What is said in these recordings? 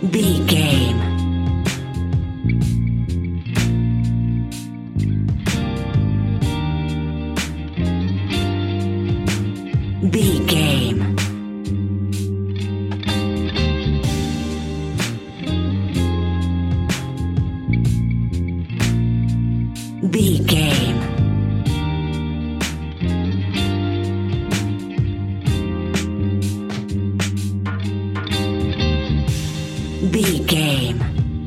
B game. B game. B game. B game.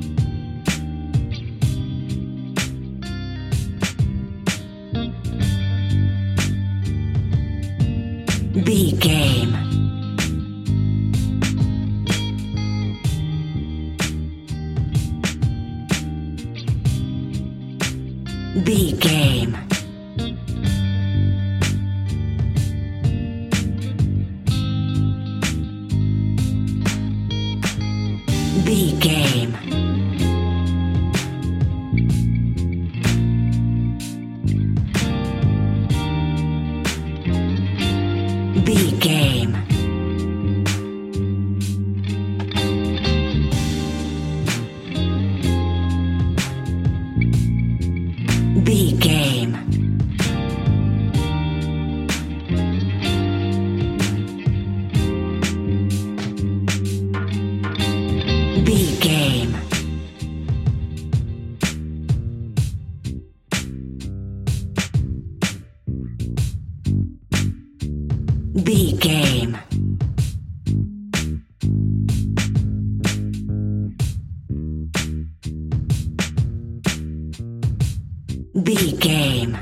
B game. B game. B game. B game. B game. B game. B game. B game.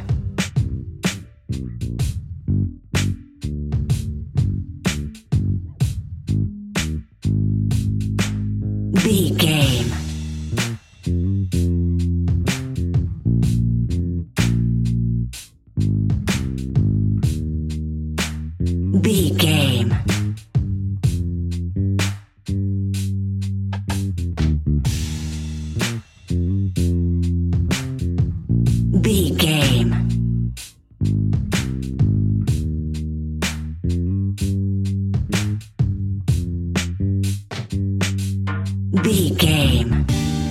B game. B game. B game. B game.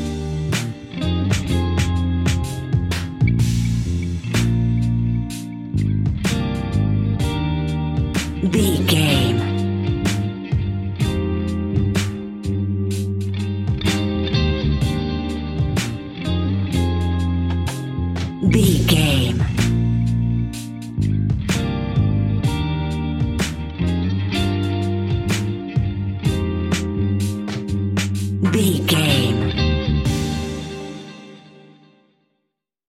B game. B game. B game.